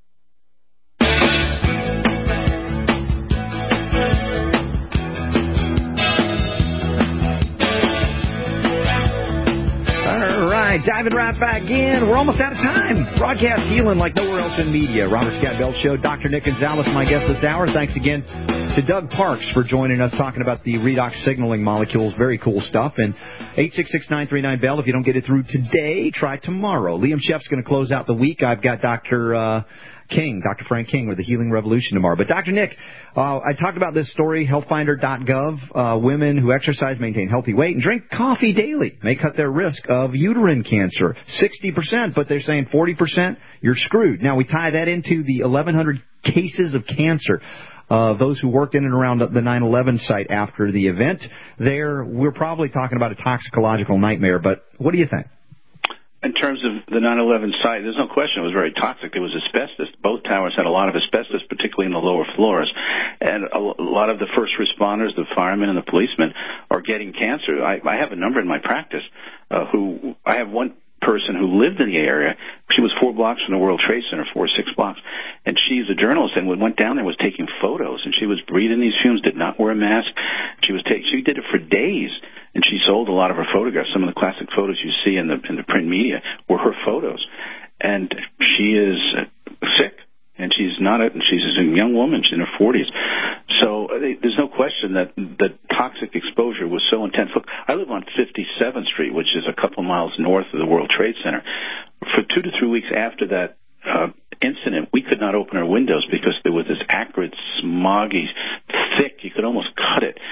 J: Diving right back in. We're almost out of time. Broadcast healing like nowhere else in media. Robert Scott Bell Show. Dr. Nick Gonzalez, my guest this hour. Thanks again to Doug Parks for joining us talking about the redox signaling molecules. Very cool stuff. And 866-939-BELL. If you don't get it through today, try tomorrow. Liam Sheff's going to close out the week. I've got Dr. Frank King with the Healing Revolution tomorrow. But Dr. Nick, I talked about this story, healthfinder.gov. Women who exercise, maintain healthy weight, and drink coffee daily may cut their risk of uterine cancer 60%, but they're saying 40%, you're screwed. Now, we tie that into the 1,100 cases of cancer. Those who worked in and around the 9/11 site after the event. We're probably talking about a toxicological nightmare, but what do you think?
G: In terms of the 9/11 site, there's no question it was very toxic. It was asbestos. Both towers had a lot of asbestos, particularly in the lower floors. And a lot of the first responders, the firemen and the policemen, are getting cancer. I have a number in my practice I have one person who lived in the area. She was 4 blocks from the World Trade Center, 4 or 6 blocks. And she's a journalist, and went down there, was taking photos, and she was breathing these fumes, did not wear a mask. She did it for days. And she sold a lot of her photographs. Some of the classic photos you see in the print media were her photos. And she is sick, and she's a young woman. She's in her 40s. So there's no question that the toxic exposure was so intense. Look, I live on 57th Street, which is a couple miles north of the World Trade Center. For 2 to 3 weeks after that incident, we could not open our windows because there was this acrid, smoggy, thick, you could almost cut it,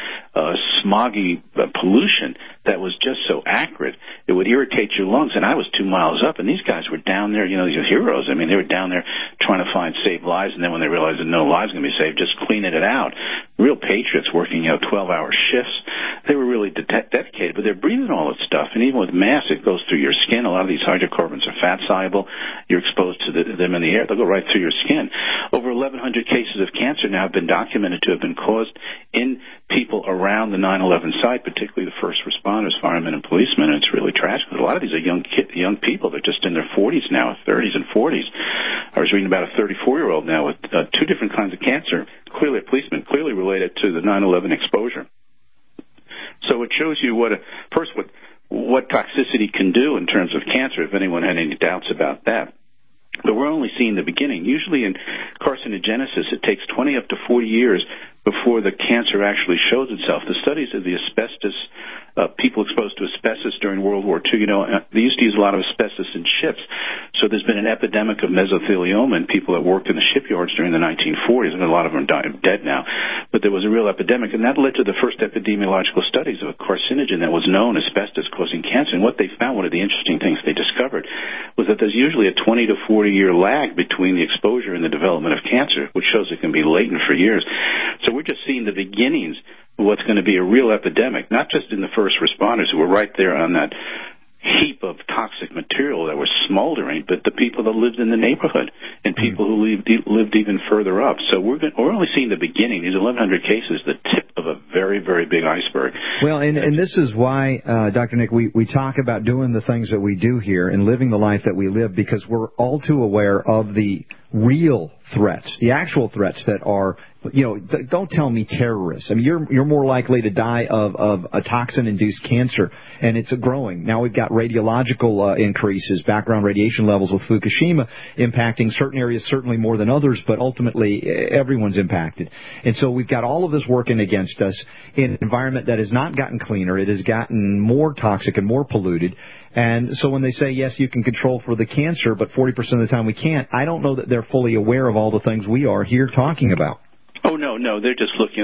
G: smoggy pollution that was just so acrid. It would irritate your lungs. And I was 2 miles up, and these guys were down there, these are heroes. I mean, they were down there trying to save lives, and then when they realized that no lives going to be saved, just cleaning it out. Real patriots working 12-hour shifts. They were really dedicated, but they're breathing all that stuff. And even with masks, it goes through your skin. A lot of these hydrocarbons are fat-soluble. You're exposed to them in the air. They'll go right through your skin. Over 1,100 cases of cancer now have been documented to have been caused in people around the 9/11 site, particularly the first responders, firemen and policemen, and it's really tragic. A lot of these are young people. They're just in their 40s now, 30s and 40s. I was reading about a 34-year-old now with 2 different kinds of cancer, clearly a policeman, clearly related to the 9/11 exposure. So it shows you what toxicity can do in terms of cancer, if anyone had any doubts about that. But we're only seeing the beginning. Usually in carcinogenesis, it takes 20 up to 40 years before the cancer actually shows itself. The studies of the asbestos, people exposed to asbestos during World War II, they used to use a lot of asbestos in ships. So there's been an epidemic of mesothelioma in people that worked in the shipyards during the 1940s, and a lot of them are dead now. But there was a real epidemic, and that led to the first epidemiological studies of a carcinogen that was known, asbestos, causing cancer. And what they found, one of the interesting things they discovered, was that there's usually a 20 to 40-year lag between the exposure and the development of cancer, which shows it can be latent for years. So we're just seeing the beginnings of what's going to be a real epidemic, not just in the first responders who were right there on that heap of toxic material that was smoldering, but the people that lived in the neighborhood and people who lived even further up. So we're only seeing the beginning. These 1,100 cases, the tip of a very, very big iceberg.
J: Well, and this is why, Dr. Nick, we talk about doing the things that we do here and living the life that we live, because we're all too aware of the real threats, the actual threats that are, don't tell me terrorists. I mean, you're more likely to die of a toxin-induced cancer, and it's growing. Now we've got radiological increases, background radiation levels with Fukushima impacting certain areas certainly more than others, but ultimately everyone's impacted. And so we've got all of this working against us in an environment that has not gotten cleaner. It has gotten more toxic and more polluted. And so when they say, yes, you can control for the cancer, but 40% of the time we can't, I don't know that they're fully aware of all the things we are here talking about.
G: Oh, no, they're just looking.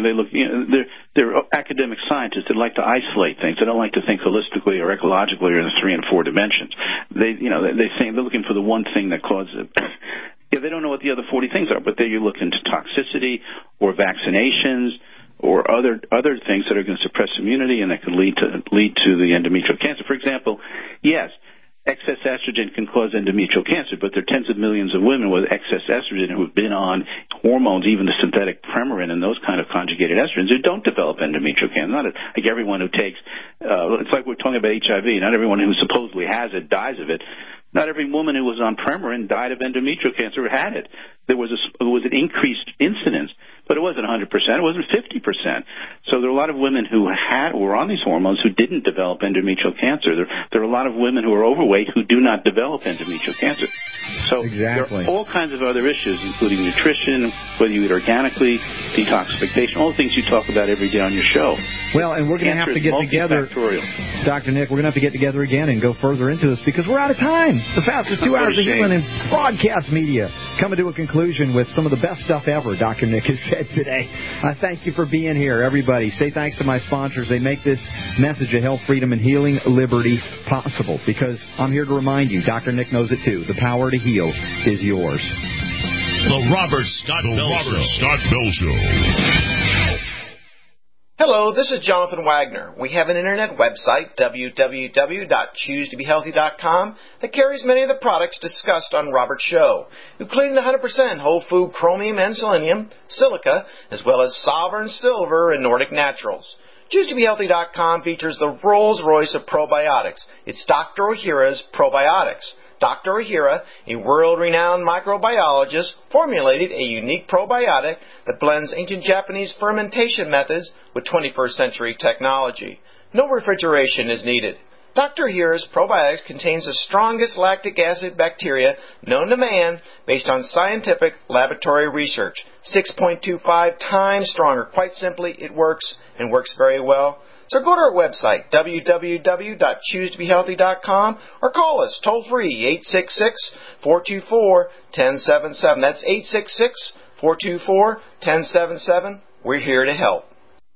G: They're academic scientists that like to isolate things. They don't like to think holistically or ecologically or in 3 and 4 dimensions. They're looking for the one thing that causes it. Yeah, they don't know what the other 40 things are, but there you look into toxicity or vaccinations or other things that are going to suppress immunity and that can lead to the endometrial cancer. For example, yes, excess estrogen can cause endometrial cancer, but there are tens of millions of women with excess estrogen who have been on hormones, even the synthetic Premarin and those kind of conjugated estrogens, who don't develop endometrial cancer. Not like everyone who takes, it's like we're talking about HIV. Not everyone who supposedly has it dies of it. Not every woman who was on Premarin died of endometrial cancer or had it. There was an increased incidence, but it wasn't 100%. It wasn't 50%. So there are a lot of women who were on these hormones who didn't develop endometrial cancer. There are a lot of women who are overweight who do not develop endometrial cancer. So there are all kinds of other issues, including nutrition, whether you eat organically, detoxification, all the things you talk about every day on your show.
J: Well, and we're going to have to get together, Dr. Nick, we're going to have to get together again and go further into this because we're out of time. The fastest 2 hours of human in broadcast media coming to a conclusion with some of the best stuff ever Dr. Nick has said today. I thank you for being here, everybody. Say thanks to my sponsors. They make this message of health, freedom, and healing liberty possible because I'm here to remind you, Dr. Nick knows it too, the power to heal is yours.
B: The Robert Scott Bell Show.
N: Hello, this is Jonathan Wagner. We have an internet website, www.choosetobehealthy.com, that carries many of the products discussed on Robert's show, including the 100% whole food chromium and selenium, silica, as well as Sovereign Silver and Nordic Naturals. ChooseToBeHealthy.com features the Rolls-Royce of probiotics. It's Dr. Ohhira's Probiotics. Dr. Ohhira, a world-renowned microbiologist, formulated a unique probiotic that blends ancient Japanese fermentation methods with 21st century technology. No refrigeration is needed. Dr. Ohhira's probiotics contains the strongest lactic acid bacteria known to man based on scientific laboratory research. 6.25 times stronger. Quite simply, it works and works very well. So go to our website, www.choosetobehealthy.com, or call us toll-free, 866-424-1077. That's 866-424-1077. We're here to help.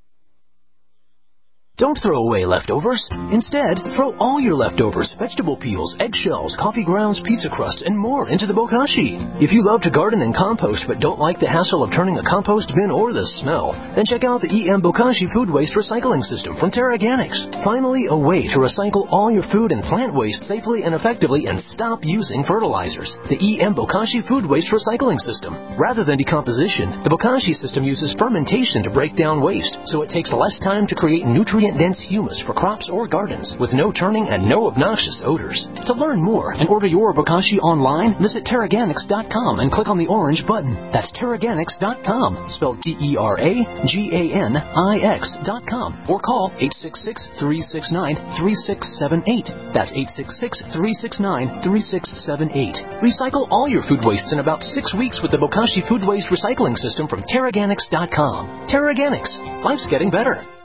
O: Don't throw away leftovers. Instead, throw all your leftovers, vegetable peels, eggshells, coffee grounds, pizza crust, and more into the bokashi. If you love to garden and compost but don't like the hassle of turning a compost bin or the smell, then check out the EM Bokashi Food Waste Recycling System from Terraganics. Finally, a way to recycle all your food and plant waste safely and effectively and stop using fertilizers. The EM Bokashi Food Waste Recycling System. Rather than decomposition, the Bokashi system uses fermentation to break down waste, so it takes less time to create nutrient nutrient-dense humus for crops or gardens with no turning and no obnoxious odors. To learn more and order your Bokashi online, visit Terraganics.com and click on the orange button. That's Terraganics.com, spelled Terraganix.com, or call 866-369-3678. That's 866-369-3678. Recycle all your food wastes in about 6 weeks with the Bokashi Food Waste Recycling System from Terraganics.com. Terraganics. Life's getting better.